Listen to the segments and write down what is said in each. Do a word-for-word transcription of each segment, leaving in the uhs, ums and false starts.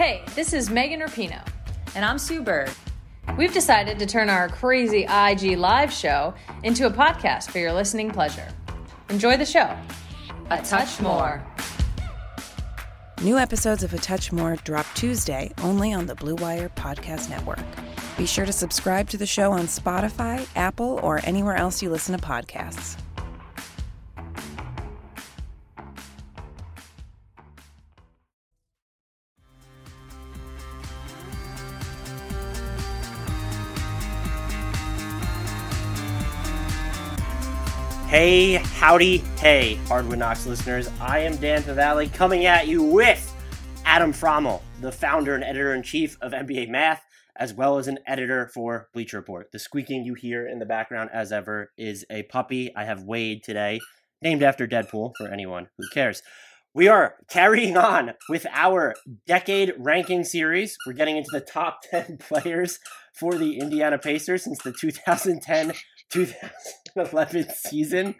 Hey, this is Megan Rapinoe. And I'm Sue Bird. We've decided to turn our crazy I G live show into a podcast for your listening pleasure. Enjoy the show. A Touch More. New episodes of A Touch More drop Tuesday only on the Blue Wire Podcast Network. Be sure to subscribe to the show on Spotify, Apple, or anywhere else you listen to podcasts. Hey, howdy, hey, Hardwood Knocks listeners. I am Dan Favale coming at you with Adam Frommel, the founder and editor-in-chief of N B A Math, as well as an editor for Bleacher Report. The squeaking you hear in the background, as ever, is a puppy I have weighed today, named after Deadpool, for anyone who cares. We are carrying on with our decade ranking series. We're getting into the top ten players for the Indiana Pacers since the two thousand ten two thousand eleven season.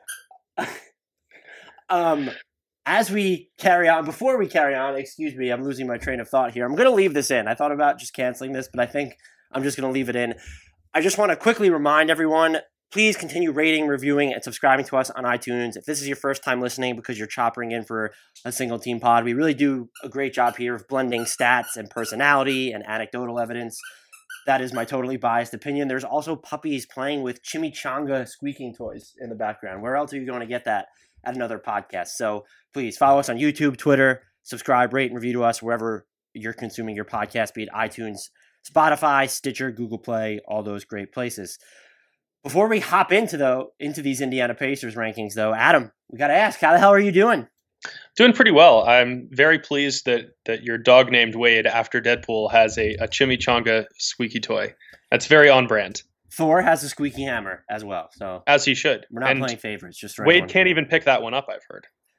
um, as we carry on, before we carry on, excuse me, I'm losing my train of thought here. I'm going to leave this in. I thought about just canceling this, but I think I'm just going to leave it in. I just want to quickly remind everyone, please continue rating, reviewing, and subscribing to us on iTunes. If this is your first time listening because you're choppering in for a single team pod, we really do a great job here of blending stats and personality and anecdotal evidence. That is my totally biased opinion. There's also puppies playing with chimichanga squeaking toys in the background. Where else are you going to get that at another podcast? So please follow us on YouTube, Twitter, subscribe, rate, and review to us wherever you're consuming your podcast, be it iTunes, Spotify, Stitcher, Google Play, all those great places. Before we hop into the into these Indiana Pacers rankings, though, Adam, we got to ask, how the hell are you doing? Doing pretty well. I'm very pleased that that your dog named Wade after Deadpool has a, a chimichanga squeaky toy. That's very on brand. Thor has a squeaky hammer as well. So as he should. We're not and playing favorites. Just for Wade can't even pick that one up, I've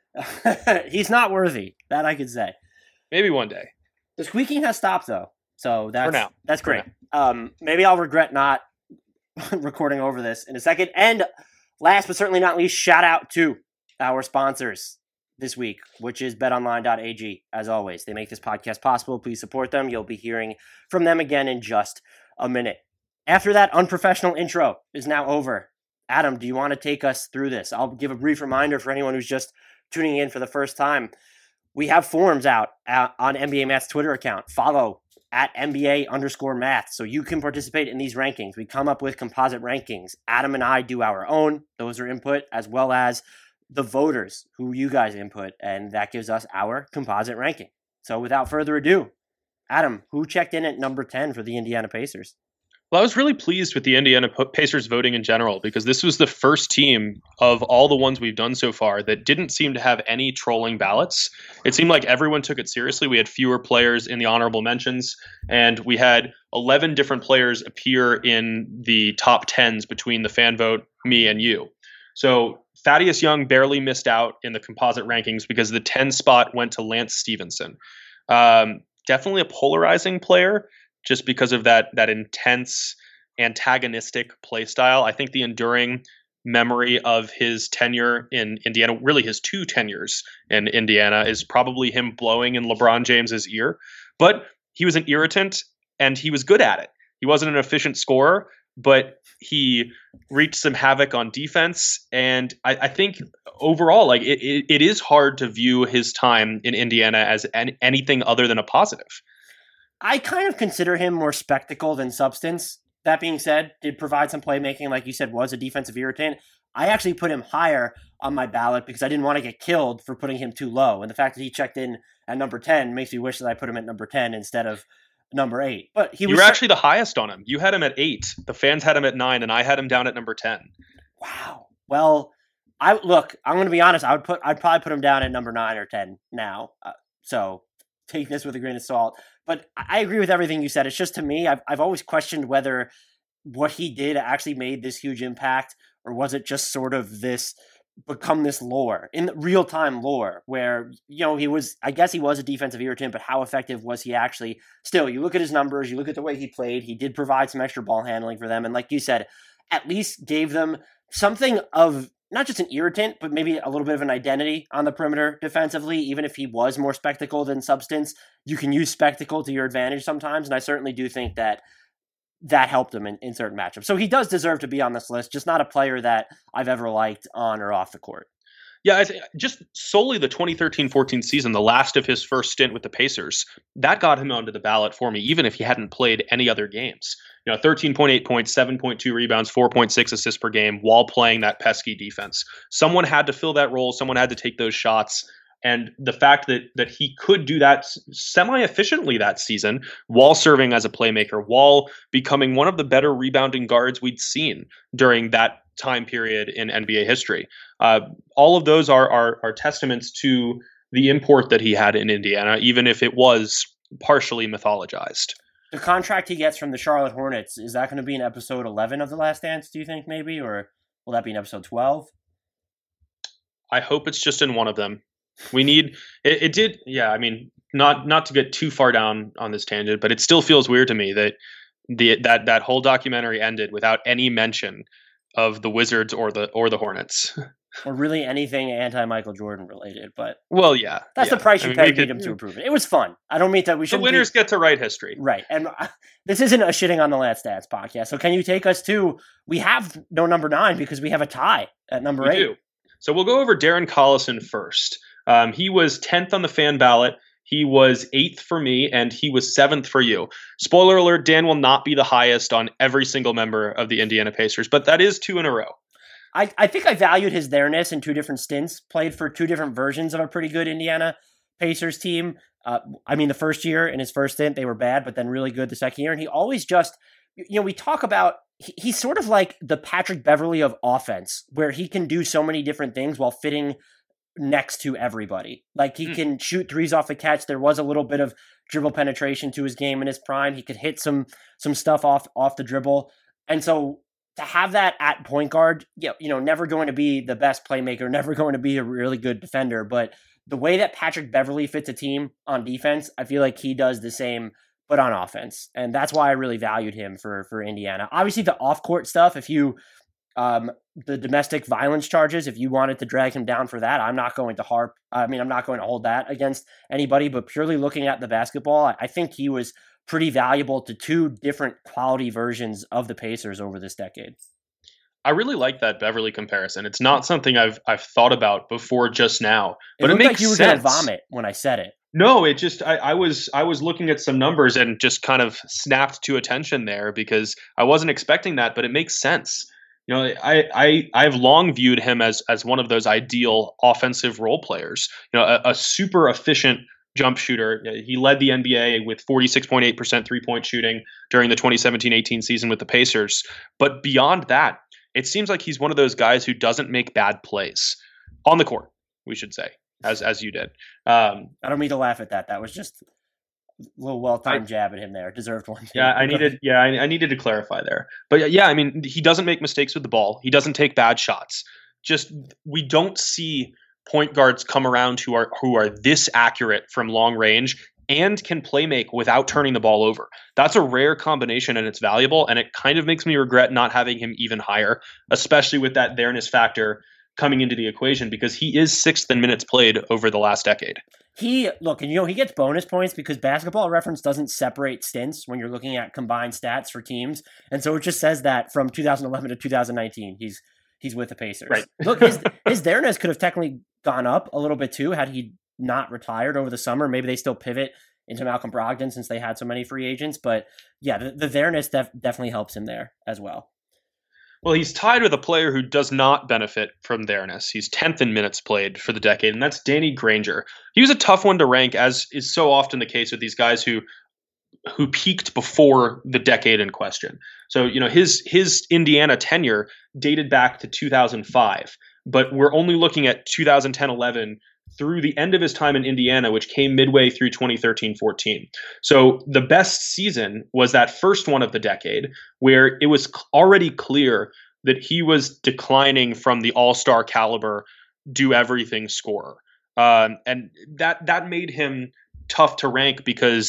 heard. He's not worthy. That I could say. Maybe one day. The squeaking has stopped, though. So that's, for now. that's great. Now. Um, maybe I'll regret not recording over this in a second. And last but certainly not least, shout out to our sponsors this week, which is bet online dot a g. As always, they make this podcast possible. Please support them. You'll be hearing from them again in just a minute. After that unprofessional intro is now over, Adam, do you want to take us through this? I'll give a brief reminder for anyone who's just tuning in for the first time. We have forums out on N B A Math's Twitter account. Follow at N B A underscore math so you can participate in these rankings. We come up with composite rankings. Adam and I do our own. Those are input, as well as the voters who you guys input, and that gives us our composite ranking. So without further ado, Adam, who checked in at number ten for the Indiana Pacers? Well, I was really pleased with the Indiana Pacers voting in general because this was the first team of all the ones we've done so far that didn't seem to have any trolling ballots. It seemed like everyone took it seriously. We had fewer players in the honorable mentions, and we had eleven different players appear in the top tens between the fan vote, me, and you. So Thaddeus Young barely missed out in the composite rankings because the ten spot went to Lance Stevenson. Um, definitely a polarizing player just because of that that intense, antagonistic play style. I think the enduring memory of his tenure in Indiana, really his two tenures in Indiana, is probably him blowing in LeBron James's ear. But he was an irritant, and he was good at it. He wasn't an efficient scorer, but he wreaked some havoc on defense. And I, I think overall, like it, it, it is hard to view his time in Indiana as an, anything other than a positive. I kind of consider him more spectacle than substance. That being said, did provide some playmaking, like you said, was a defensive irritant. I actually put him higher on my ballot because I didn't want to get killed for putting him too low. And the fact that he checked in at number ten makes me wish that I put him at number ten instead of number eight. But he was You were actually the highest on him. You had him at eight. The fans had him at nine, and I had him down at number ten. Wow. Well, I look, I'm going to be honest. I would put, I'd probably put him down at number nine or ten now. Uh, so take this with a grain of salt. But I agree with everything you said. It's just, to me, I've I've always questioned whether what he did actually made this huge impact, or was it just sort of this become this lore, in real time lore, where, you know, he was, I guess he was a defensive irritant, but how effective was he actually? Still, you look at his numbers, you look at the way he played, he did provide some extra ball handling for them. And like you said, at least gave them something of not just an irritant, but maybe a little bit of an identity on the perimeter defensively. Even if he was more spectacle than substance, you can use spectacle to your advantage sometimes. And I certainly do think that that helped him in, in certain matchups. So he does deserve to be on this list, just not a player that I've ever liked on or off the court. Yeah, I th- just solely the twenty thirteen fourteen season, the last of his first stint with the Pacers, that got him onto the ballot for me, even if he hadn't played any other games. You know, thirteen point eight points, seven point two rebounds, four point six assists per game while playing that pesky defense. Someone had to fill that role. Someone had to take those shots. And the fact that that he could do that semi-efficiently that season while serving as a playmaker, while becoming one of the better rebounding guards we'd seen during that time period in N B A history. Uh, all of those are, are are testaments to the import that he had in Indiana, even if it was partially mythologized. The contract he gets from the Charlotte Hornets, is that going to be in episode eleven of The Last Dance, do you think, maybe? Or will that be in episode twelve? I hope it's just in one of them. We need it, it did yeah I mean not not to get too far down on this tangent, but it still feels weird to me that the that that whole documentary ended without any mention of the Wizards or the or the Hornets, or really anything anti-Michael Jordan related. But well, yeah, that's yeah. the price you I mean, pay him to improve it. It was fun. I don't mean that we should. The winners be, get to write history, right? And uh, this isn't a shitting on the Last Dance podcast. So can you take us to? We have no number nine because we have a tie at number we eight. Do. So we'll go over Darren Collison first. Um, he was tenth on the fan ballot. He was eighth for me, and he was seventh for you. Spoiler alert, Dan will not be the highest on every single member of the Indiana Pacers, but that is two in a row. I, I think I valued his there-ness in two different stints, played for two different versions of a pretty good Indiana Pacers team. Uh, I mean, the first year in his first stint, they were bad, but then really good the second year. And he always just, you know, we talk about, he, he's sort of like the Patrick Beverley of offense, where he can do so many different things while fitting next to everybody. Like he mm. can shoot threes off the catch. There was a little bit of dribble penetration to his game in his prime. He could hit some some stuff off off the dribble. And so to have that at point guard, you know, you know, never going to be the best playmaker, never going to be a really good defender, but the way that Patrick Beverley fits a team on defense, I feel like he does the same, but on offense. And that's why I really valued him for for Indiana. Obviously the off-court stuff, if you Um, the domestic violence charges, if you wanted to drag him down for that, I'm not going to harp. I mean, I'm not going to hold that against anybody, but purely looking at the basketball, I think he was pretty valuable to two different quality versions of the Pacers over this decade. I really like that Beverley comparison. It's not something I've I've thought about before just now, but it, it makes like you were sense. Gonna vomit when I said it. No, it just I, I was I was looking at some numbers and just kind of snapped to attention there because I wasn't expecting that, but it makes sense. You know, I, I I've long viewed him as as one of those ideal offensive role players. You know, a, a super efficient jump shooter. He led the N B A with forty-six point eight percent three-point shooting during the twenty seventeen eighteen season with the Pacers. But beyond that, it seems like he's one of those guys who doesn't make bad plays on the court, we should say, as as you did. Um, I don't mean to laugh at that. That was just a little well-timed jab at him there. Deserved one. Too. Yeah, I needed. Yeah, I, I needed to clarify there. But yeah, I mean, he doesn't make mistakes with the ball. He doesn't take bad shots. Just we don't see point guards come around who are who are this accurate from long range and can play make without turning the ball over. That's a rare combination, and it's valuable. And it kind of makes me regret not having him even higher, especially with that there-ness factor coming into the equation, because he is sixth in minutes played over the last decade. He, look, and you know, he gets bonus points because Basketball Reference doesn't separate stints when you're looking at combined stats for teams. And so it just says that from two thousand eleven to two thousand nineteen, he's he's with the Pacers. Right. Look, his, his there-ness could have technically gone up a little bit too had he not retired over the summer. Maybe they still pivot into Malcolm Brogdon since they had so many free agents. But yeah, the, the there-ness def- definitely helps him there as well. Well, he's tied with a player who does not benefit from there-ness. He's tenth in minutes played for the decade, and that's Danny Granger. He was a tough one to rank, as is so often the case with these guys who who peaked before the decade in question. So, you know, his his Indiana tenure dated back to two thousand five, but we're only looking at two thousand ten eleven through the end of his time in Indiana, which came midway through twenty thirteen fourteen. So the best season was that first one of the decade, where it was already clear that he was declining from the all-star caliber, do everything scorer. Um, and that that made him tough to rank because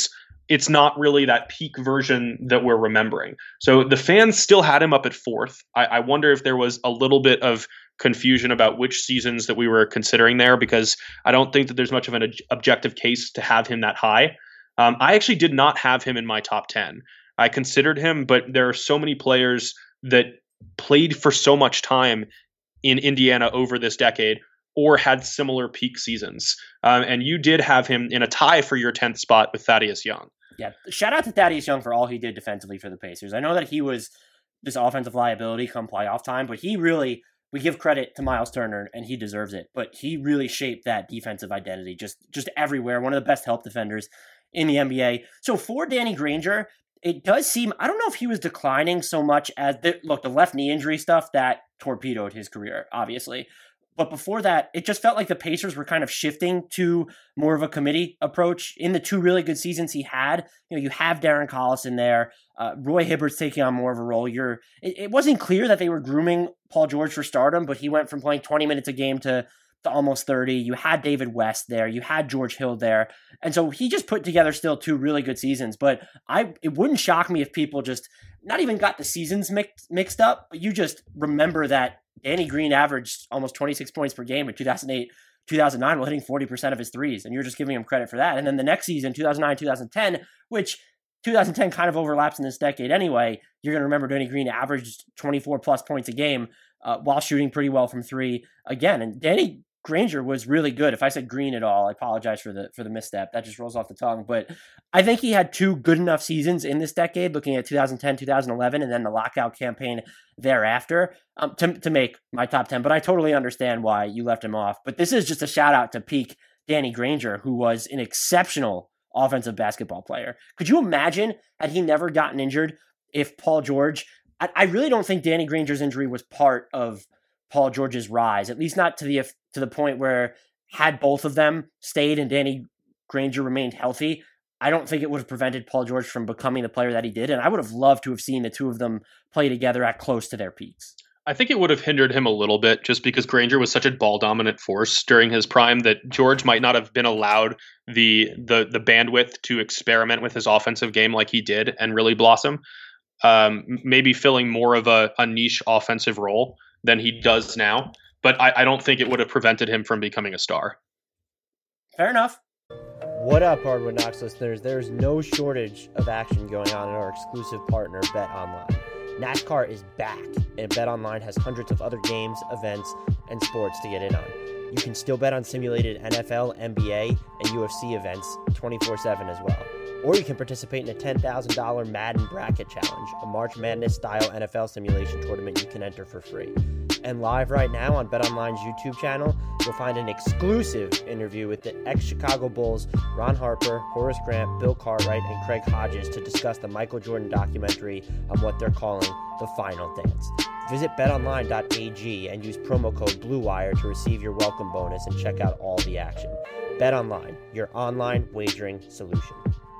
it's not really that peak version that we're remembering. So the fans still had him up at fourth. I, I wonder if there was a little bit of confusion about which seasons that we were considering there, because I don't think that there's much of an objective case to have him that high. Um, I actually did not have him in my top ten. I considered him, but there are so many players that played for so much time in Indiana over this decade or had similar peak seasons. Um, and you did have him in a tie for your tenth spot with Thaddeus Young. Yeah, shout out to Thaddeus Young for all he did defensively for the Pacers. I know that he was this offensive liability come playoff time, but he really, we give credit to Miles Turner, and he deserves it, but he really shaped that defensive identity just, just everywhere. One of the best help defenders in the N B A. So for Danny Granger, it does seem, I don't know if he was declining so much as, the, look, the left knee injury stuff, that torpedoed his career, obviously. But before that, it just felt like the Pacers were kind of shifting to more of a committee approach. In the two really good seasons he had, you know, you have Darren Collison there. Uh, Roy Hibbert's taking on more of a role. You're, it, it wasn't clear that they were grooming Paul George for stardom, but he went from playing twenty minutes a game to, to almost thirty. You had David West there. You had George Hill there. And so he just put together still two really good seasons. But I, it wouldn't shock me if people just not even got the seasons mixed, mixed up, but you just remember that Danny Green averaged almost twenty-six points per game in two thousand eight, two thousand nine, while hitting forty percent of his threes. And you're just giving him credit for that. And then the next season, two thousand nine, two thousand ten, which two thousand ten kind of overlaps in this decade anyway, you're going to remember Danny Green averaged twenty-four plus points a game uh, while shooting pretty well from three again. And Danny Granger was really good. If I said Green at all, I apologize for the for the misstep. That just rolls off the tongue. But I think he had two good enough seasons in this decade, looking at two thousand ten, two thousand eleven, and then the lockout campaign thereafter, um, to, to make my top ten. But I totally understand why you left him off. But this is just a shout out to peak Danny Granger, who was an exceptional offensive basketball player. Could you imagine, had he never gotten injured, if Paul George, I, I really don't think Danny Granger's injury was part of Paul George's rise, at least not to the to the point where, had both of them stayed and Danny Granger remained healthy, I don't think it would have prevented Paul George from becoming the player that he did. And I would have loved to have seen the two of them play together at close to their peaks. I think it would have hindered him a little bit just because Granger was such a ball dominant force during his prime that George might not have been allowed the the the bandwidth to experiment with his offensive game like he did and really blossom. Um, maybe filling more of a, a niche offensive role than he does now. But I, I don't think it would have prevented him from becoming a star. Fair enough. What up, Hardwood Knocks listeners? There's no shortage of action going on in our exclusive partner, BetOnline. NASCAR is back, and BetOnline has hundreds of other games, events, and sports to get in on. You can still bet on simulated N F L, N B A, and U F C events twenty-four seven as well. Or you can participate in a ten thousand dollars Madden Bracket Challenge, a March Madness-style N F L simulation tournament you can enter for free. And live right now on BetOnline's YouTube channel, you'll find an exclusive interview with the ex-Chicago Bulls, Ron Harper, Horace Grant, Bill Cartwright, and Craig Hodges to discuss the Michael Jordan documentary on what they're calling the Final Dance. Visit bet online dot a g and use promo code BlueWire to receive your welcome bonus and check out all the action. BetOnline, your online wagering solution.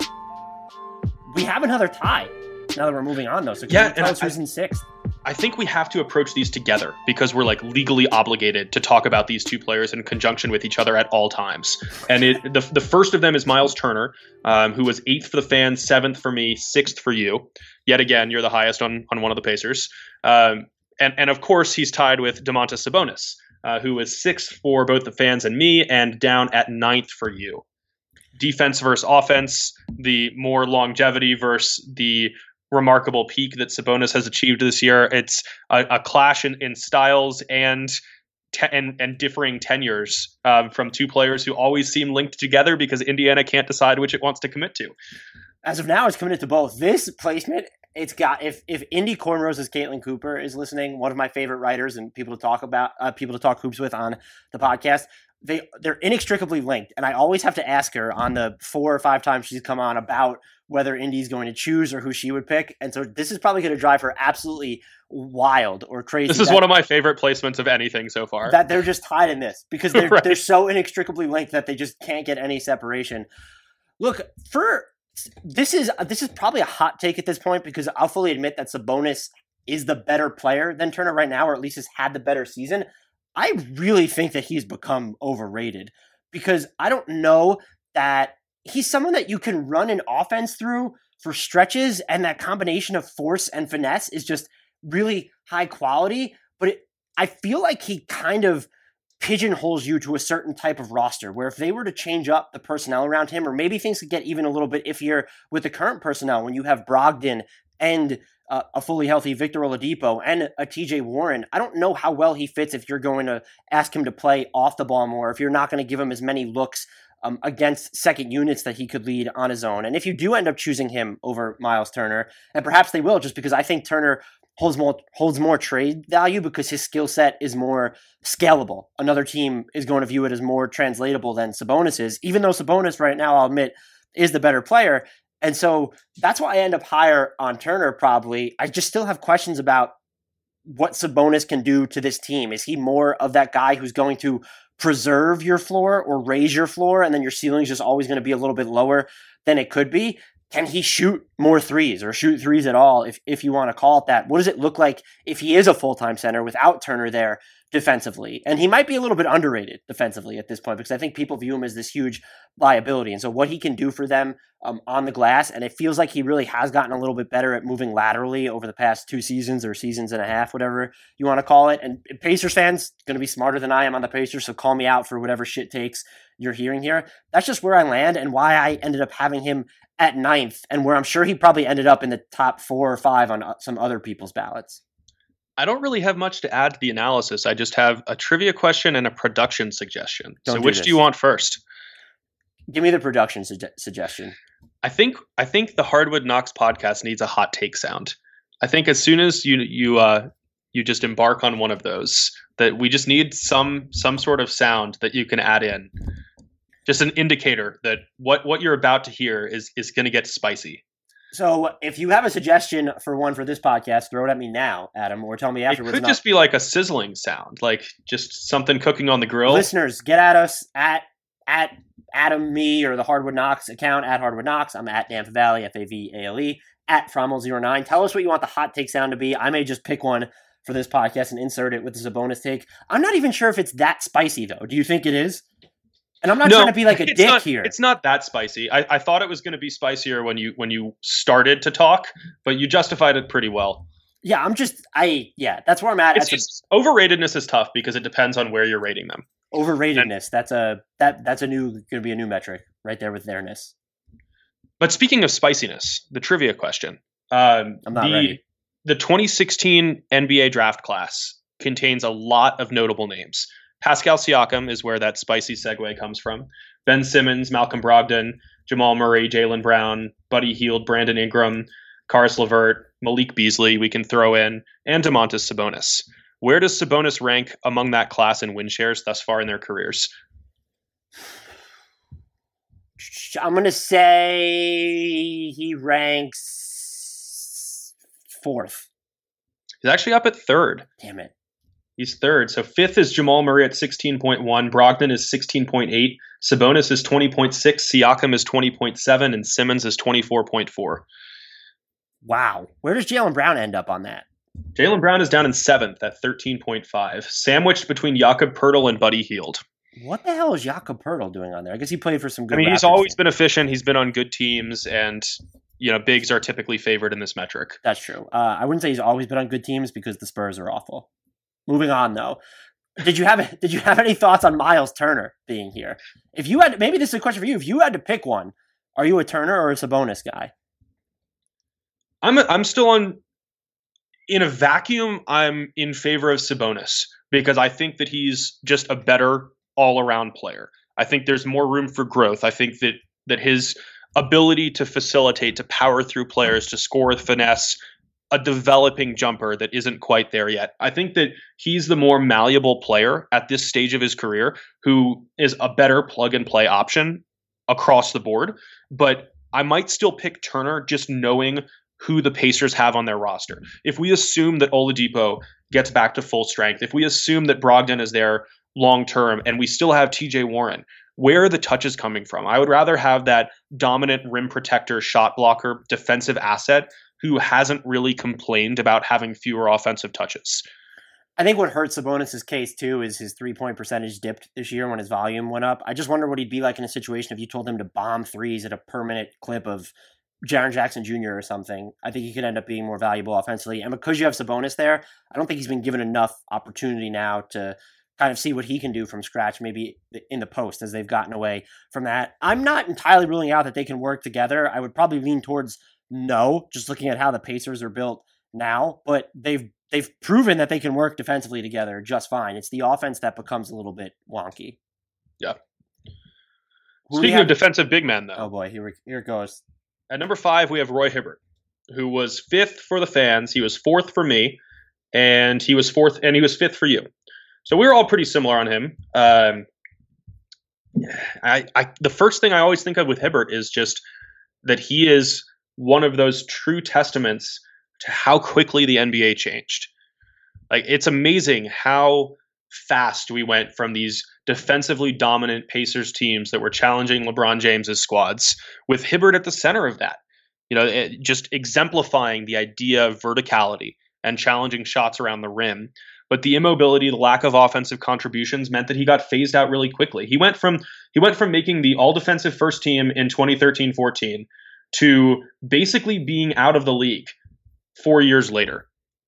We have another tie now that we're moving on, though. So can yeah, you tell us who's in sixth? I think we have to approach these together because we're like legally obligated to talk about these two players in conjunction with each other at all times. And it, the the first of them is Miles Turner, um, who was eighth for the fans, seventh for me, sixth for you. Yet again, you're the highest on on one of the Pacers. Um, and and of course, he's tied with Domantas Sabonis, uh, who is sixth for both the fans and me, and down at ninth for you. Defense versus offense, the more longevity versus the remarkable peak that Sabonis has achieved this year. It's a, a clash in, in styles and, te- and and differing tenures um, from two players who always seem linked together because Indiana can't decide which it wants to commit to. As of now, it's committed to both. This placement, it's got, if if Indy Cornrows' Caitlin Cooper is listening, one of my favorite writers and people to talk about, uh, people to talk hoops with on the podcast, they they're inextricably linked. And I always have to ask her on the four or five times she's come on about whether Indy's going to choose or who she would pick. And so this is probably going to drive her absolutely wild or crazy. This is that, one of my favorite placements of anything so far. That they're just tied in this because they're right. they're so inextricably linked that they just can't get any separation. Look, for this is this is probably a hot take at this point because I'll fully admit that Sabonis is the better player than Turner right now, or at least has had the better season. I really think that he's become overrated because I don't know that he's someone that you can run an offense through for stretches, and that combination of force and finesse is just really high quality. But it, I feel like he kind of pigeonholes you to a certain type of roster, where if they were to change up the personnel around him, or maybe things could get even a little bit iffier with the current personnel when you have Brogdon and uh, a fully healthy Victor Oladipo and a T J Warren. I don't know how well he fits if you're going to ask him to play off the ball more, if you're not going to give him as many looks um, against second units that he could lead on his own. And if you do end up choosing him over Miles Turner, and perhaps they will, just because I think Turner holds more holds more trade value because his skill set is more scalable. Another team is going to view it as more translatable than Sabonis is, even though Sabonis right now, I'll admit, is the better player. And so that's why I end up higher on Turner probably. I just still have questions about what Sabonis can do to this team. Is he more of that guy who's going to preserve your floor or raise your floor, and then your ceiling is just always going to be a little bit lower than it could be? Can he shoot more threes or shoot threes at all, if if you want to call it that? What does it look like if he is a full-time center without Turner there defensively? And he might be a little bit underrated defensively at this point, because I think people view him as this huge liability. And so what he can do for them um, on the glass, and it feels like he really has gotten a little bit better at moving laterally over the past two seasons or seasons and a half, whatever you want to call it. And Pacers fans going to be smarter than I am on the Pacers, so call me out for whatever shit takes you're hearing here. That's just where I land and why I ended up having him at ninth, and where I'm sure he probably ended up in the top four or five on some other people's ballots. I don't really have much to add to the analysis. I just have a trivia question and a production suggestion. Don't so do which this. do you want first? Give me the production suge- suggestion. I think I think the Hardwood Knocks podcast needs a hot take sound. I think as soon as you you uh you just embark on one of those, that we just need some some sort of sound that you can add in. Just an indicator that what, what you're about to hear is is going to get spicy. So if you have a suggestion for one for this podcast, throw it at me now, Adam, or tell me It afterwards. could Not- just be like a sizzling sound, like just something cooking on the grill. Listeners, get at us at at Adam, me, or the Hardwood Knocks account at Hardwood Knocks. I'm at Danfa Valley, F A V A L E, at Frommel zero nine. Tell us what you want the hot take sound to be. I may just pick one for this podcast and insert it with this as a bonus take. I'm not even sure if it's that spicy, though. Do you think it is? And I'm not No, trying to be like a it's dick not, here. It's not that spicy. I, I thought it was going to be spicier when you when you started to talk, but you justified it pretty well. Yeah, I'm just, I, yeah, that's where I'm at. It's At the just, overratedness is tough because it depends on where you're rating them. overratedness. That's a, that that's a new, going to be a new metric right there with theirness. But speaking of spiciness, the trivia question. Um, I'm not the, ready. The twenty sixteen N B A draft class contains a lot of notable names. Pascal Siakam is where that spicy segue comes from. Ben Simmons, Malcolm Brogdon, Jamal Murray, Jaylen Brown, Buddy Hield, Brandon Ingram, Karis LeVert, Malik Beasley we can throw in, and Domantas Sabonis. Where does Sabonis rank among that class in win shares thus far in their careers? I'm going to say he ranks fourth. He's actually up at third. Damn it. He's third. So fifth is Jamal Murray at sixteen point one. Brogdon is sixteen point eight. Sabonis is twenty point six. Siakam is twenty point seven. And Simmons is twenty-four point four. Wow. Where does Jaylen Brown end up on that? Jaylen Brown is down in seventh at thirteen point five. Sandwiched between Jakob Poeltl and Buddy Hield. What the hell is Jakob Poeltl doing on there? I guess he played for some good I mean, he's Raptors always teams. been efficient. He's been on good teams. And, you know, bigs are typically favored in this metric. That's true. Uh, I wouldn't say he's always been on good teams because the Spurs are awful. Moving on, though. Did you have Did you have any thoughts on Miles Turner being here? If you had, maybe this is a question for you. If you had to pick one, are you a Turner or a Sabonis guy? I'm a, I'm still on in a vacuum. I'm in favor of Sabonis because I think that he's just a better all-around player. I think there's more room for growth. I think that that his ability to facilitate, to power through players, to score with finesse, a developing jumper that isn't quite there yet. I think that he's the more malleable player at this stage of his career who is a better plug-and-play option across the board. But I might still pick Turner just knowing who the Pacers have on their roster. If we assume that Oladipo gets back to full strength, if we assume that Brogdon is there long-term and we still have T J Warren, where are the touches coming from? I would rather have that dominant rim protector, shot blocker, defensive asset who hasn't really complained about having fewer offensive touches. I think what hurts Sabonis' case too is his three-point percentage dipped this year when his volume went up. I just wonder what he'd be like in a situation if you told him to bomb threes at a per minute clip of Jaren Jackson Junior or something. I think he could end up being more valuable offensively. And because you have Sabonis there, I don't think he's been given enough opportunity now to kind of see what he can do from scratch, maybe in the post as they've gotten away from that. I'm not entirely ruling out that they can work together. I would probably lean towards no, just looking at how the Pacers are built now, but they've They've proven that they can work defensively together just fine. It's the offense that becomes a little bit wonky. Yeah. Who Speaking of defensive big men, though. Oh, boy. Here, we, here it goes. At number five, we have Roy Hibbert, who was fifth for the fans. He was fourth for me, and he was fourth, and he was fifth for you. So we were all pretty similar on him. Um, I, I, the first thing I always think of with Hibbert is just that he is one of those true testaments to how quickly the N B A changed. Like, it's amazing how fast we went from these defensively dominant Pacers teams that were challenging LeBron James's squads with Hibbert at the center of that. You know, it, just exemplifying the idea of verticality and challenging shots around the rim. But the immobility, the lack of offensive contributions meant that he got phased out really quickly. He went from he went from making the all-defensive first team in twenty thirteen fourteen to basically being out of the league four years later,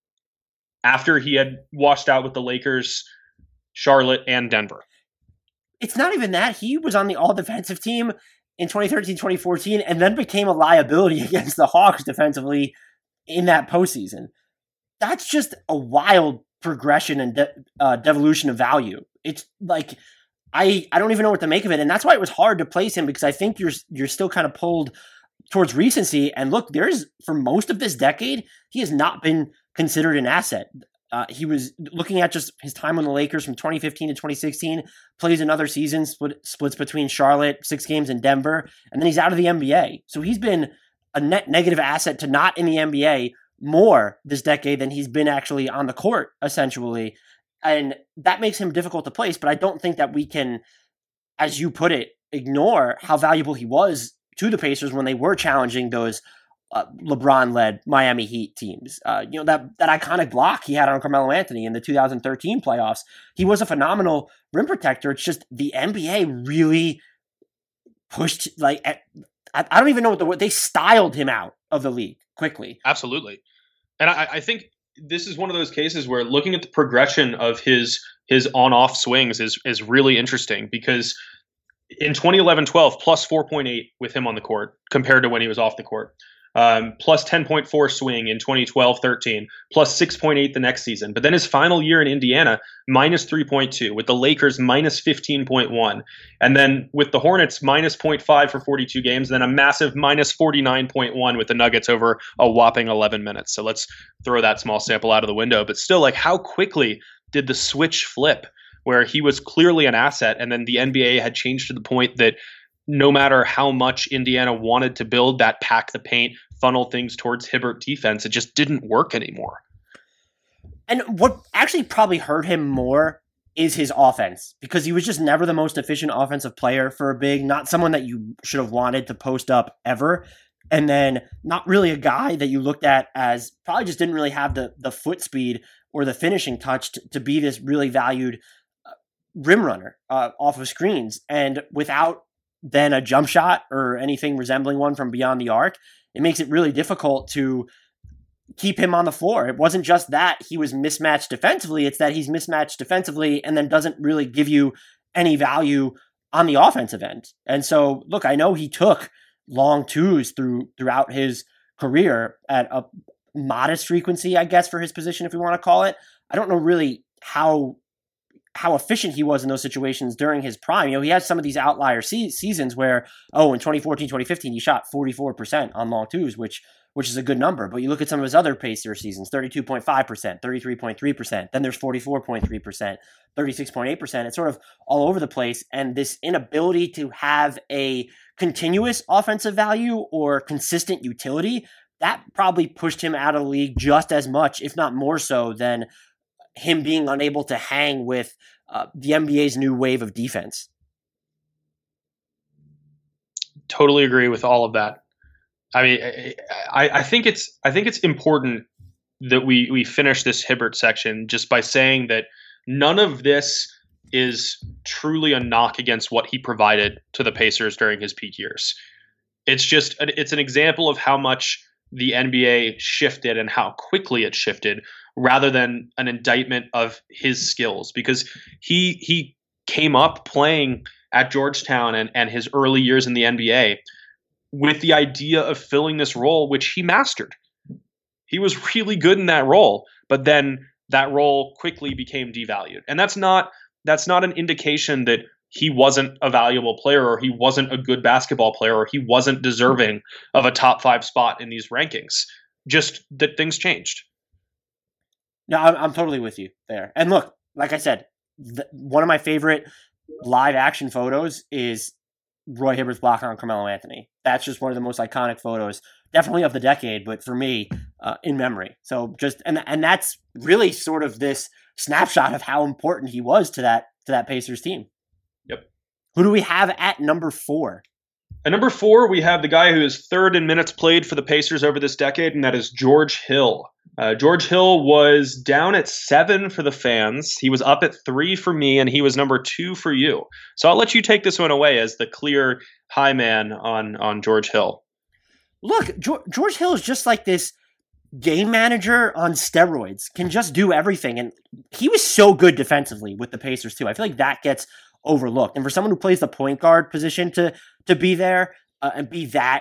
after he had washed out with the Lakers, Charlotte, and Denver. It's not even that. He was on the all-defensive team in twenty thirteen twenty fourteen and then became a liability against the Hawks defensively in that postseason. That's just a wild progression and de- uh, devolution of value. It's like, I, I don't even know what to make of it. And that's why it was hard to place him, because I think you're you're still kind of pulled towards recency. And look, there's, for most of this decade, he has not been considered an asset. Uh, he was looking at just his time on the Lakers from twenty fifteen to twenty sixteen, plays another season, split, splits between Charlotte, six games in Denver, and then he's out of the N B A. So he's been a net negative asset to not in the N B A more this decade than he's been actually on the court, essentially. And that makes him difficult to place, but I don't think that we can, as you put it, ignore how valuable he was to the Pacers when they were challenging those uh, LeBron-led Miami Heat teams. Uh, you know, that that iconic block he had on Carmelo Anthony in the two thousand thirteen playoffs. He was a phenomenal rim protector. It's just the N B A really pushed, like, I, I don't even know what the word, they styled him out of the league quickly. Absolutely. And I, I think this is one of those cases where looking at the progression of his his on-off swings is is really interesting, because in twenty eleven twelve, plus four point eight with him on the court compared to when he was off the court. Um, plus ten point four swing in twenty twelve thirteen, plus six point eight the next season. But then his final year in Indiana, minus three point two, with the Lakers minus fifteen point one. And then with the Hornets, minus zero point five for forty-two games, then a massive minus forty-nine point one with the Nuggets over a whopping eleven minutes. So let's throw that small sample out of the window. But still, like, how quickly did the switch flip, where he was clearly an asset, and then the N B A had changed to the point that no matter how much Indiana wanted to build that pack the paint, funnel things towards Hibbert defense, it just didn't work anymore. And what actually probably hurt him more is his offense, because he was just never the most efficient offensive player for a big, not someone that you should have wanted to post up ever. And then not really a guy that you looked at as probably just didn't really have the, the foot speed or the finishing touch to, to be this really valued uh, rim runner uh, off of screens. And without then a jump shot or anything resembling one from beyond the arc, it makes it really difficult to keep him on the floor. It wasn't just that he was mismatched defensively, it's that he's mismatched defensively and then doesn't really give you any value on the offensive end. And so, look, I know he took long twos through throughout his career at a modest frequency, I guess, for his position, if we want to call it. I don't know really how how efficient he was in those situations during his prime. You know, he had some of these outlier se- seasons where, oh, in twenty fourteen, twenty fifteen, he shot forty-four percent on long twos, which which is a good number. But you look at some of his other Pacer seasons, thirty-two point five percent, thirty-three point three percent, then there's forty-four point three percent, thirty-six point eight percent. It's sort of all over the place. And this inability to have a continuous offensive value or consistent utility, that probably pushed him out of the league just as much, if not more so, than him being unable to hang with uh, the N B A's new wave of defense. Totally agree with all of that. I mean, I, I think it's I think it's important that we we finish this Hibbert section just by saying that none of this is truly a knock against what he provided to the Pacers during his peak years. It's just it's an example of how much the N B A shifted and how quickly it shifted, rather than an indictment of his skills, because he he came up playing at Georgetown and, and his early years in the N B A with the idea of filling this role, which he mastered. He was really good in that role, but then that role quickly became devalued. And that's not that's not an indication that he wasn't a valuable player or he wasn't a good basketball player or he wasn't deserving of a top five spot in these rankings. Just that things changed. No, I'm, I'm totally with you there. And look, like I said, the, one of my favorite live action photos is Roy Hibbert's block on Carmelo Anthony. That's just one of the most iconic photos, definitely of the decade, but for me, uh, in memory. So just and and that's really sort of this snapshot of how important he was to that to that Pacers team. Yep. Who do we have at number four? At number four, we have the guy who is third in minutes played for the Pacers over this decade, and that is George Hill. Uh, George Hill was down at seven for the fans. He was up at three for me, and he was number two for you. So I'll let you take this one away as the clear high man on, on George Hill. Look, George Hill is just like this game manager on steroids, can just do everything. And he was so good defensively with the Pacers too. I feel like that gets overlooked. And for someone who plays the point guard position to to be there uh, and be that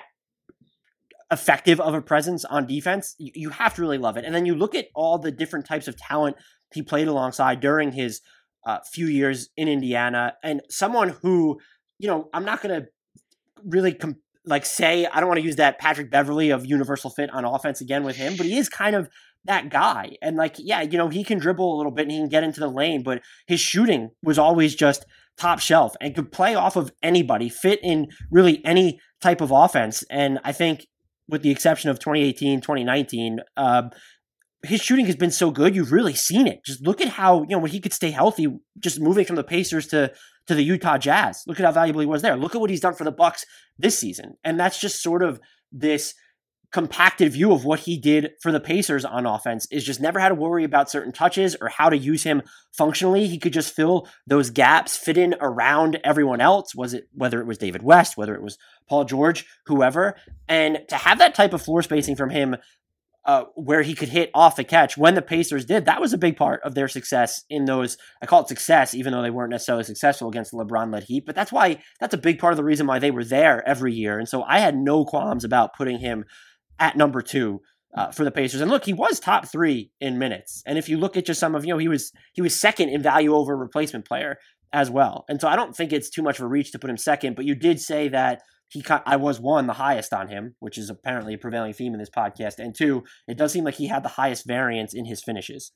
effective of a presence on defense, you, you have to really love it. And then you look at all the different types of talent he played alongside during his uh, few years in Indiana, and someone who, you know, I'm not going to really com- like say, I don't want to use that Patrick Beverley of universal fit on offense again with him, but he is kind of that guy. And like, yeah, you know, he can dribble a little bit and he can get into the lane, but his shooting was always just top shelf and could play off of anybody, fit in really any type of offense. And I think with the exception of twenty eighteen, twenty nineteen, uh, his shooting has been so good. You've really seen it. Just look at how, you know, when he could stay healthy, just moving from the Pacers to, to the Utah Jazz. Look at how valuable he was there. Look at what he's done for the Bucks this season. And that's just sort of this compacted view of what he did for the Pacers on offense, is just never had to worry about certain touches or how to use him functionally. He could just fill those gaps, fit in around everyone else. Was it, whether it was David West, whether it was Paul George, whoever, and to have that type of floor spacing from him, uh, where he could hit off the catch when the Pacers did, that was a big part of their success in those, I call it success, even though they weren't necessarily successful against the LeBron-led Heat, but that's why, that's a big part of the reason why they were there every year. And so I had no qualms about putting him at number two uh, for the Pacers. And look, he was top three in minutes. And if you look at just some of, you know, he was he was second in value over replacement player as well. And so I don't think it's too much of a reach to put him second, but you did say that he I was one, the highest on him, which is apparently a prevailing theme in this podcast. And two, it does seem like he had the highest variance in his finishes.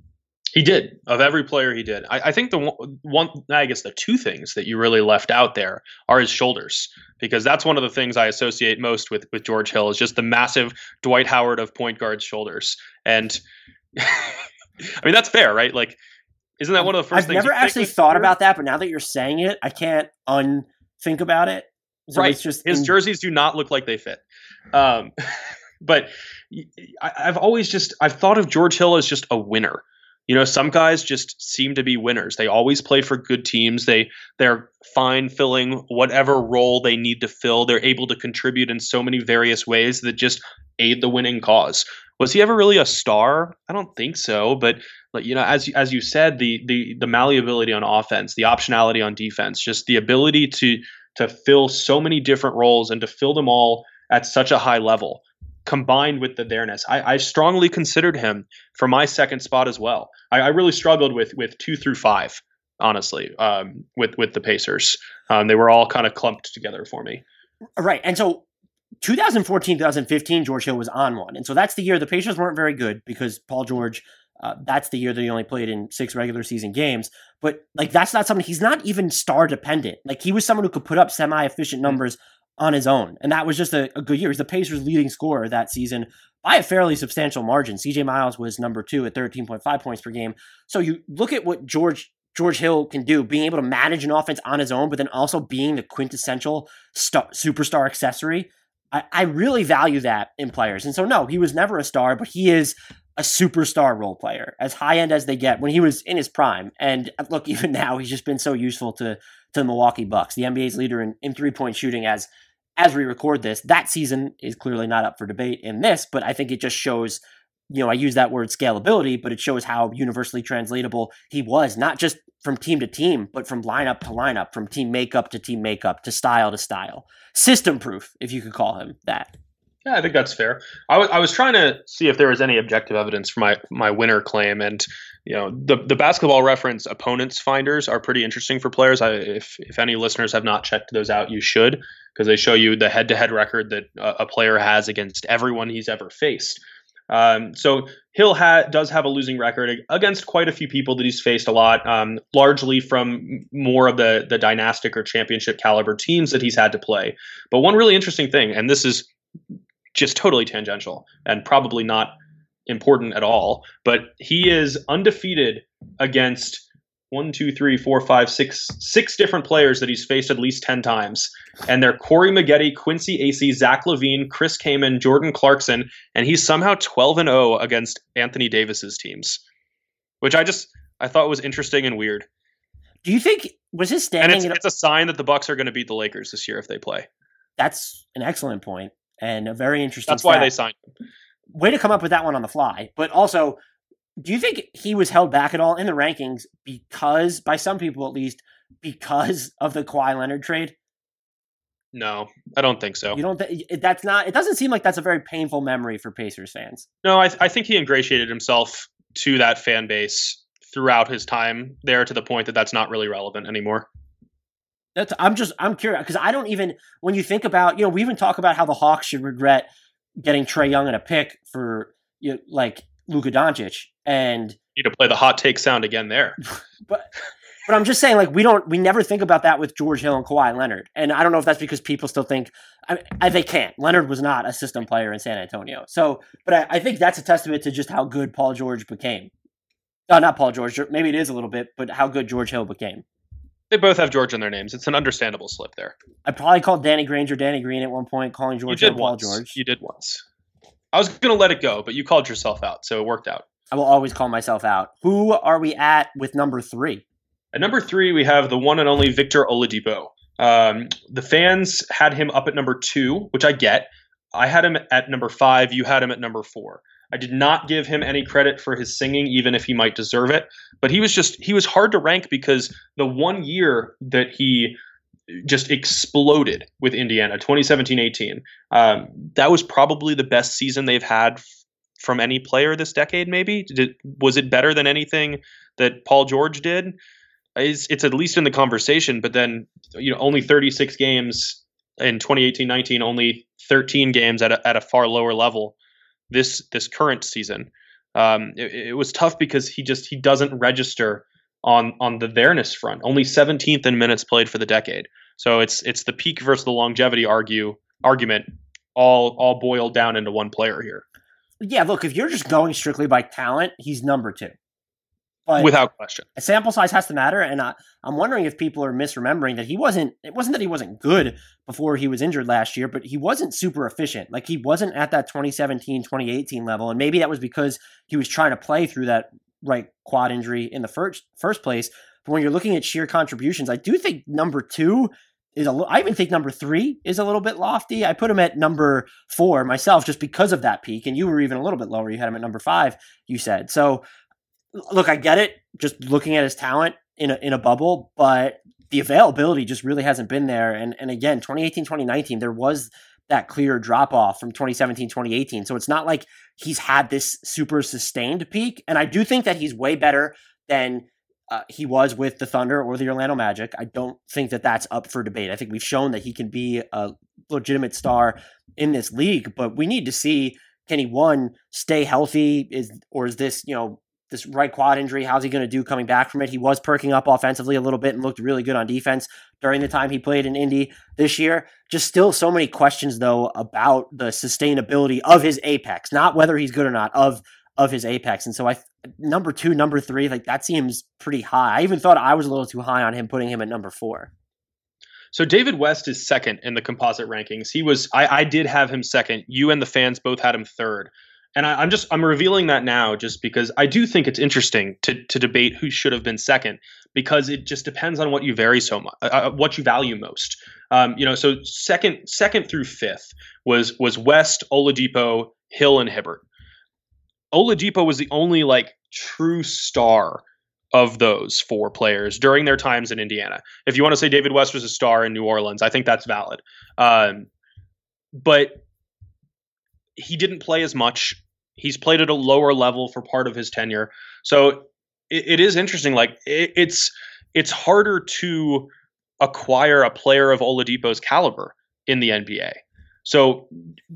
He did. Of every player, he did. I, I think the one, one, I guess the two things that you really left out there are his shoulders, because that's one of the things I associate most with, with George Hill, is just the massive Dwight Howard of point guard shoulders. And I mean, that's fair, right? Like, isn't that one of the first I've things? I've never actually thought about that, but now that you're saying it, I can't unthink about it. So right. It's just his in- jerseys do not look like they fit. Um, but I, I've always just, I've thought of George Hill as just a winner. You know, some guys just seem to be winners. They always play for good teams. They, they're fine filling whatever role they need to fill. They're able to contribute in so many various ways that just aid the winning cause. Was he ever really a star? I don't think so. But, you know, as, as you said, the, the, the malleability on offense, the optionality on defense, just the ability to, to fill so many different roles and to fill them all at such a high level, combined with the there-ness. I, I strongly considered him for my second spot as well. I, I really struggled with with two through five, honestly, um, with, with the Pacers. Um, they were all kind of clumped together for me. Right. And so twenty fourteen, twenty fifteen, George Hill was on one. And so that's the year the Pacers weren't very good because Paul George, uh, that's the year that he only played in six regular season games. But like, that's not something, he's not even star dependent. Like, he was someone who could put up semi-efficient numbers on his own. And that was just a, a good year. He's the Pacers' leading scorer that season by a fairly substantial margin. C J Miles was number two at thirteen point five points per game. So you look at what George George Hill can do, being able to manage an offense on his own, but then also being the quintessential star, superstar accessory. I, I really value that in players. And so no, he was never a star, but he is a superstar role player, as high end as they get when he was in his prime. And look, even now, he's just been so useful to, to the Milwaukee Bucks, the N B A's leader in, in three-point shooting as, as we record this. That season is clearly not up for debate in this, but I think it just shows, you know, I use that word scalability, but it shows how universally translatable he was, not just from team to team, but from lineup to lineup, from team makeup to team makeup, to style to style. System proof, if you could call him that. Yeah, I think that's fair. I, w- I was trying to see if there was any objective evidence for my, my winner claim. And, you know, the, the Basketball Reference opponents finders are pretty interesting for players. I, if, if any listeners have not checked those out, you should, because they show you the head-to-head record that a, a player has against everyone he's ever faced. Um, so Hill ha- does have a losing record against quite a few people that he's faced a lot, um, largely from more of the, the dynastic or championship caliber teams that he's had to play. But one really interesting thing, and this is just totally tangential and probably not important at all, but he is undefeated against one, two, three, four, five, six, six different players that he's faced at least ten times. And they're Corey Maggette, Quincy Acey, Zach LaVine, Chris Kaman, Jordan Clarkson, and he's somehow twelve and oh against Anthony Davis's teams, which I just, I thought was interesting and weird. Do you think, was his standing? And it's, it's a sign that the Bucks are going to beat the Lakers this year if they play. That's an excellent point and a very interesting That's why stat. they signed him. Way to come up with that one on the fly. But also, do you think he was held back at all in the rankings because, by some people at least, because of the Kawhi Leonard trade? No, I don't think so. You don't th- that's not, it doesn't seem like that's a very painful memory for Pacers fans. No, I, th- I think he ingratiated himself to that fan base throughout his time there to the point that that's not really relevant anymore. That's, I'm just, I'm curious because I don't even, when you think about, you know, we even talk about how the Hawks should regret getting Trae Young in a pick for, you know, like Luka Doncic, and you need to play the hot take sound again there. but, but I'm just saying, like, we don't, we never think about that with George Hill and Kawhi Leonard. And I don't know if that's because people still think I, I, they can't. Leonard was not a system player in San Antonio. So, but I, I think that's a testament to just how good Paul George became. Uh, not Paul George. Maybe it is a little bit, but how good George Hill became. They both have George in their names. It's an understandable slip there. I probably called Danny Granger Danny Green at one point, calling George Hill Paul George. You did once. I was going to let it go, but you called yourself out, so it worked out. I will always call myself out. Who are we at with number three? At number three, we have the one and only Victor Oladipo. Um, the fans had him up at number two, which I get. I had him at number five. You had him at number four. I did not give him any credit for his singing, even if he might deserve it. But he was just, he was hard to rank because the one year that he just exploded with Indiana, twenty seventeen eighteen, um, that was probably the best season they've had f- from any player this decade, maybe. Did, was it better than anything that Paul George did? It's, it's at least in the conversation, but then, you know, only thirty-six games in twenty eighteen nineteen, only thirteen games at a, at a far lower level this this current season. Um, it, it was tough because he just he doesn't register on on the there-ness front. Only seventeenth in minutes played for the decade. So it's it's the peak versus the longevity argue argument all all boiled down into one player here. Yeah, look, if you're just going strictly by talent, he's number two. But without question. A sample size has to matter, and I, I'm wondering if people are misremembering that he wasn't, it wasn't that he wasn't good before he was injured last year, but he wasn't super efficient. Like, he wasn't at that twenty seventeen, twenty eighteen level, and maybe that was because he was trying to play through that right quad injury in the first first place. But when you're looking at sheer contributions, I do think number two is a little, I even think number three is a little bit lofty. I put him at number four myself just because of that peak, and you were even a little bit lower. You had him at number five, you said. So, look, I get it, just looking at his talent in a in a bubble, but the availability just really hasn't been there. And and again, twenty eighteen, twenty nineteen, there was that clear drop-off from twenty seventeen, twenty eighteen. So it's not like he's had this super sustained peak. And I do think that he's way better than uh, he was with the Thunder or the Orlando Magic. I don't think that that's up for debate. I think we've shown that he can be a legitimate star in this league, but we need to see, can he, one, stay healthy, is or is this, you know, this right quad injury, how's he going to do coming back from it? He was perking up offensively a little bit and looked really good on defense during the time he played in Indy this year. Just still so many questions, though, about the sustainability of his apex, not whether he's good or not, of of his apex. And so I, number two, number three, like that seems pretty high. I even thought I was a little too high on him, putting him at number four. So David West is second in the composite rankings. He was, I, I did have him second. You and the fans both had him third. and I, I'm just I'm revealing that now just because I do think it's interesting to to debate who should have been second, because it just depends on what you vary so much, uh, what you value most. Um, you know, so second second through fifth was was West, Oladipo, Hill, and Hibbert. Oladipo was the only like true star of those four players during their times in Indiana. If you want to say David West was a star in New Orleans, I think that's valid. Um, but he didn't play as much. He's played at a lower level for part of his tenure. So it, it is interesting. Like it, it's it's harder to acquire a player of Oladipo's caliber in the N B A. So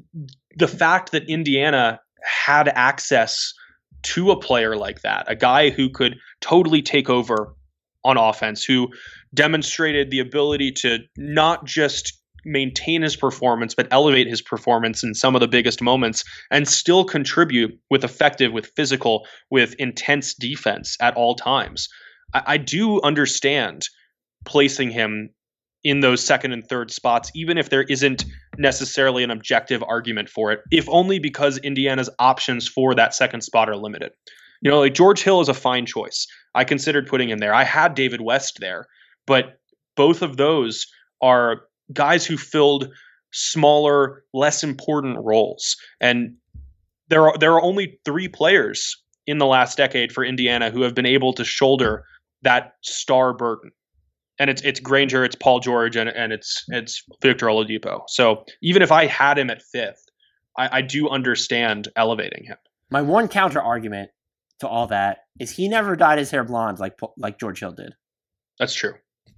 the fact that Indiana had access to a player like that, a guy who could totally take over on offense, who demonstrated the ability to not just maintain his performance, but elevate his performance in some of the biggest moments and still contribute with effective, with physical, with intense defense at all times. I, I do understand placing him in those second and third spots, even if there isn't necessarily an objective argument for it, if only because Indiana's options for that second spot are limited. You know, like George Hill is a fine choice. I considered putting him there. I had David West there, but both of those are guys who filled smaller, less important roles. And there are there are only three players in the last decade for Indiana who have been able to shoulder that star burden. And it's it's Granger, it's Paul George, and, and it's it's Victor Oladipo. So even if I had him at fifth, I, I do understand elevating him. My one counter argument to all that is he never dyed his hair blonde like like George Hill did. That's true.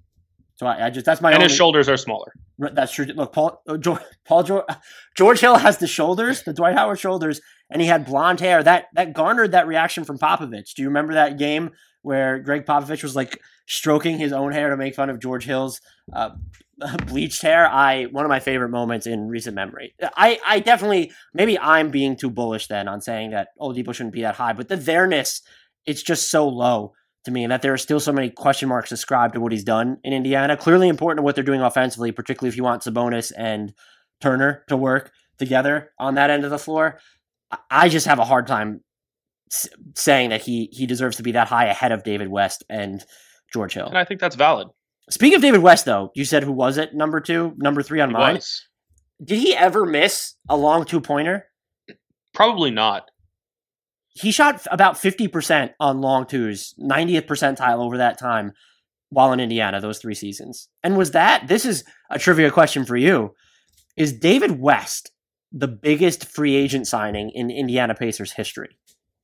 So I, I just that's my and only, his shoulders are smaller. That's true. Look, Paul George, Paul George, George Hill has the shoulders, the Dwight Howard shoulders, and he had blonde hair. That that garnered that reaction from Popovich. Do you remember that game where Greg Popovich was like stroking his own hair to make fun of George Hill's uh, bleached hair? I one of my favorite moments in recent memory. I, I definitely, maybe I'm being too bullish then on saying that Oladipo shouldn't be that high, but the there-ness, it's just so low to me, and that there are still so many question marks ascribed to what he's done in Indiana. Clearly important to what they're doing offensively, particularly if you want Sabonis and Turner to work together on that end of the floor. I just have a hard time saying that he he deserves to be that high ahead of David West and George Hill. And I think that's valid. Speaking of David West, though, you said who was it? Number two? Number three on He mine? was. Did he ever miss a long two-pointer? Probably not. He shot about fifty percent on long twos, ninetieth percentile over that time while in Indiana, those three seasons. And was that, this is a trivia question for you, is David West the biggest free agent signing in Indiana Pacers history?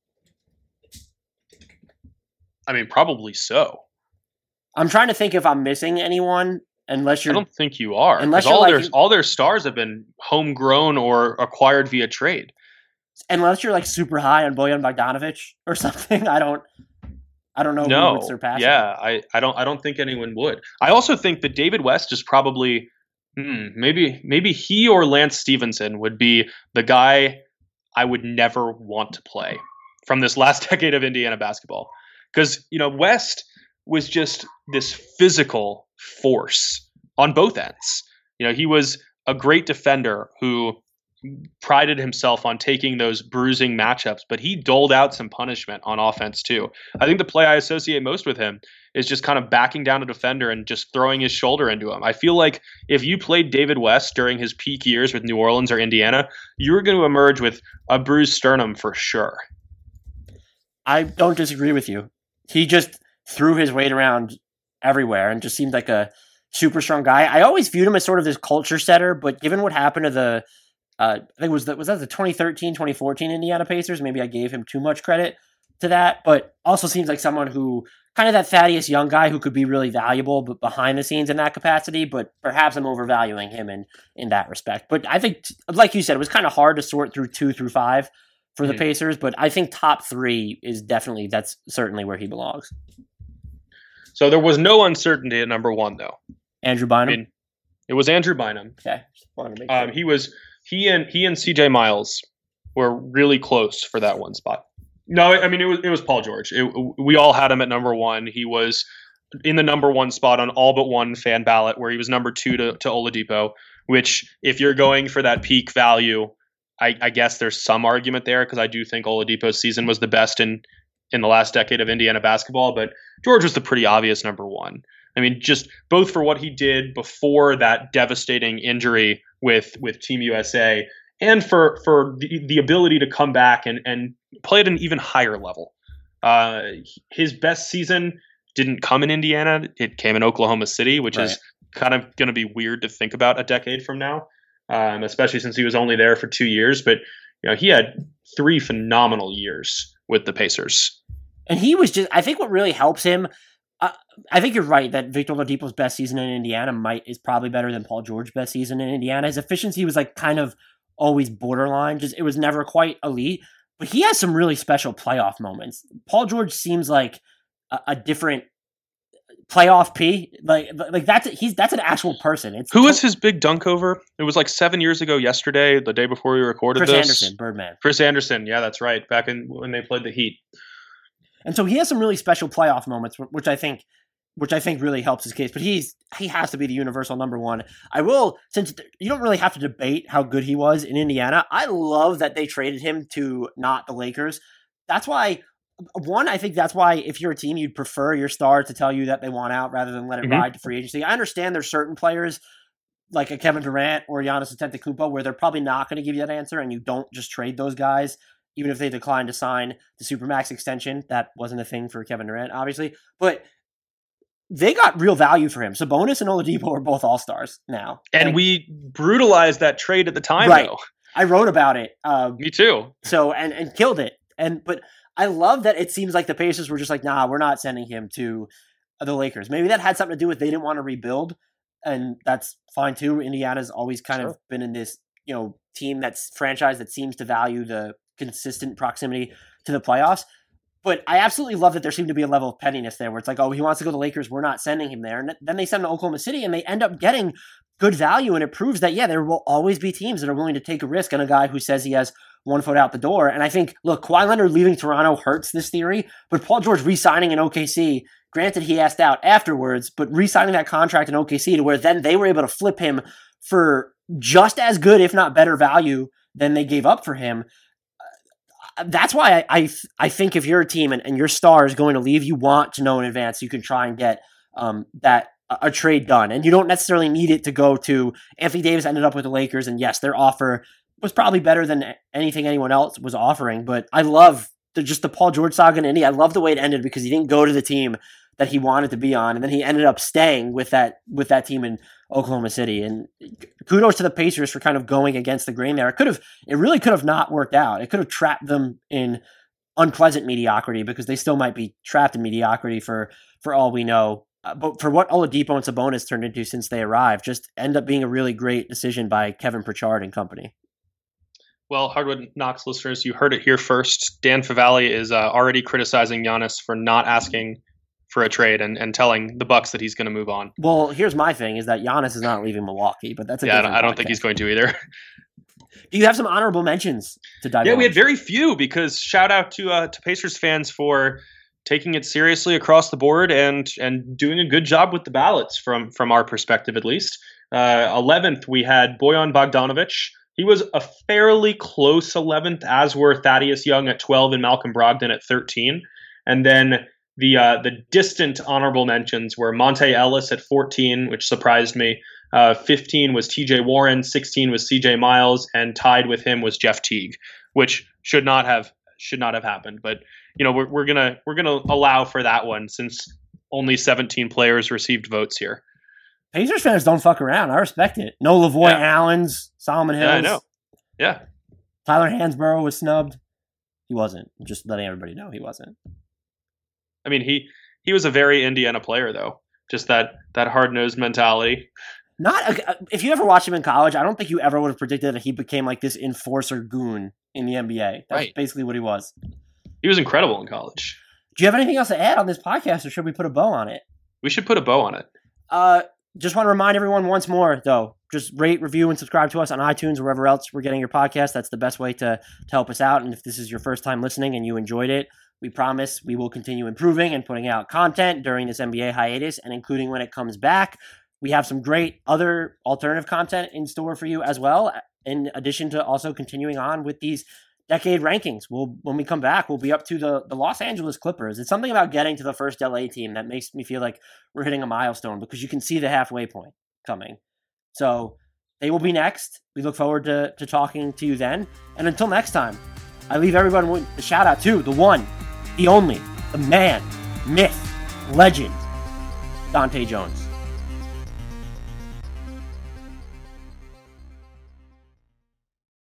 I mean, probably so. I'm trying to think if I'm missing anyone, unless you're... I don't think you are. Unless all you're their like, all their stars have been homegrown or acquired via trade. Unless you're like super high on Bojan Bogdanovic or something. I don't I don't know no, who would surpass yeah, him. I, I don't I don't think anyone would. I also think that David West is probably hmm, maybe maybe he or Lance Stevenson would be the guy I would never want to play from this last decade of Indiana basketball. Because, you know, West was just this physical force on both ends. You know, he was a great defender who prided himself on taking those bruising matchups, but he doled out some punishment on offense too. I think the play I associate most with him is just kind of backing down a defender and just throwing his shoulder into him. I feel like if you played David West during his peak years with New Orleans or Indiana, you were going to emerge with a bruised sternum for sure. I don't disagree with you. He just threw his weight around everywhere and just seemed like a super strong guy. I always viewed him as sort of this culture setter, but given what happened to the Uh, I think it was that was that the twenty thirteen twenty fourteen Indiana Pacers. Maybe I gave him too much credit to that, but also seems like someone who kind of that Thaddeus Young guy who could be really valuable, but behind the scenes in that capacity. But perhaps I'm overvaluing him in in that respect. But I think, like you said, it was kind of hard to sort through two through five for the mm-hmm. Pacers. But I think top three is definitely that's certainly where he belongs. So there was no uncertainty at number one, though. Andrew Bynum. I mean, it was Andrew Bynum. Okay, wanted to make sure. Um, he was. He and he and C J Miles were really close for that one spot. No, I mean it was it was Paul George. It, we all had him at number one. He was in the number one spot on all but one fan ballot, where he was number two to, to Oladipo. Which, if you're going for that peak value, I, I guess there's some argument there because I do think Oladipo's season was the best in, in the last decade of Indiana basketball, but George was the pretty obvious number one. I mean, just both for what he did before that devastating injury with with Team U S A and for, for the, the ability to come back and, and play at an even higher level. Uh, his best season didn't come in Indiana. It came in Oklahoma City, which right. is kind of going to be weird to think about a decade from now, um, especially since he was only there for two years. But you know, he had three phenomenal years with the Pacers. And he was just, I think what really helps him, uh, I think you're right that Victor Oladipo's best season in Indiana might is probably better than Paul George's best season in Indiana. His efficiency was like kind of always borderline, just it was never quite elite. But he has some really special playoff moments. Paul George seems like a, a different playoff P. Like like that's he's that's an actual person. It's Who was his big dunk over? It was like seven years ago yesterday, the day before we recorded Chris this. Chris Anderson, Birdman. Chris Anderson, yeah, that's right. Back in when they played the Heat. And so he has some really special playoff moments, which I think, which I think really helps his case. But he's he has to be the universal number one. I will, since you don't really have to debate how good he was in Indiana. I love that they traded him to not the Lakers. That's why, one, I think that's why if you're a team, you'd prefer your star to tell you that they want out rather than let it mm-hmm. ride to free agency. I understand there's certain players like a Kevin Durant or Giannis Antetokounmpo where they're probably not going to give you that answer, and you don't just trade those guys. Even if they declined to sign the Supermax extension, that wasn't a thing for Kevin Durant, obviously. But they got real value for him. Sabonis and Oladipo are both all-stars now. And, and we brutalized that trade at the time, right. though. I wrote about it. Um, Me too. So, and, and killed it. And But I love that it seems like the Pacers were just like, nah, we're not sending him to the Lakers. Maybe that had something to do with they didn't want to rebuild, and that's fine too. Indiana's always kind sure. of been in this, you know, team that's franchise that seems to value the consistent proximity to the playoffs. But I absolutely love that there seemed to be a level of pettiness there where it's like, oh, he wants to go to the Lakers, we're not sending him there. And then they send him to Oklahoma City and they end up getting good value. And it proves that, yeah, there will always be teams that are willing to take a risk on a guy who says he has one foot out the door. And I think, look, Kawhi Leonard leaving Toronto hurts this theory, but Paul George re-signing in O K C, granted he asked out afterwards, but re-signing that contract in O K C to where then they were able to flip him for just as good, if not better value than they gave up for him. That's why I, I I think if you're a team and, and your star is going to leave, you want to know in advance so you can try and get um, that a, a trade done. And you don't necessarily need it to go to Anthony Davis ended up with the Lakers. And yes, their offer was probably better than anything anyone else was offering. But I love the, just the Paul George saga in Indy. I love the way it ended because he didn't go to the team that he wanted to be on. And then he ended up staying with that with that team in Oklahoma City. And kudos to the Pacers for kind of going against the grain there. It could have, it really could have not worked out. It could have trapped them in unpleasant mediocrity because they still might be trapped in mediocrity for, for all we know. Uh, but for what Oladipo and Sabonis turned into since they arrived, just end up being a really great decision by Kevin Pritchard and company. Well, Hardwood Knocks listeners, you heard it here first. Dan Favale is uh, already criticizing Giannis for not asking for a trade and, and telling the Bucks that he's going to move on. Well, here's my thing is that Giannis is not leaving Milwaukee, but that's a yeah. different I don't podcast. think he's going to either. Do you have some honorable mentions to dive? Yeah, on? we had very few because shout out to uh, to Pacers fans for taking it seriously across the board and and doing a good job with the ballots from from our perspective at least. Uh, eleventh, we had Bojan Bogdanovic. He was a fairly close eleventh, as were Thaddeus Young at twelve and Malcolm Brogdon at thirteen, and then. The uh, the distant honorable mentions were Monte Ellis at fourteen, which surprised me. Uh, fifteen was T J Warren, sixteen was C J Miles, and tied with him was Jeff Teague, which should not have should not have happened. But you know we're we're gonna we're gonna allow for that one since only seventeen players received votes here. Pacers fans don't fuck around. I respect it. No Lavoy yeah. Allens, Solomon Hills. Yeah, I know. Yeah. Tyler Hansborough was snubbed. He wasn't. Just letting everybody know he wasn't. I mean, he he was a very Indiana player, though. Just that that hard-nosed mentality. Not a, if you ever watched him in college, I don't think you ever would have predicted that he became like this enforcer goon in the N B A. That's right. basically what he was. He was incredible in college. Do you have anything else to add on this podcast, or should we put a bow on it? We should put a bow on it. Uh, just want to remind everyone once more, though, just rate, review, and subscribe to us on iTunes or wherever else we're getting your podcast. That's the best way to, to help us out. And if this is your first time listening and you enjoyed it, we promise we will continue improving and putting out content during this N B A hiatus and including when it comes back. We have some great other alternative content in store for you as well. in addition to also continuing on with these decade rankings. We'll, when we come back, we'll be up to the, the Los Angeles Clippers. It's something about getting to the first L A team that makes me feel like we're hitting a milestone because you can see the halfway point coming. So they will be next. We look forward to, to talking to you then. And until next time, I leave everyone with a shout out to the one, the only, the man, myth, legend, Dante Jones.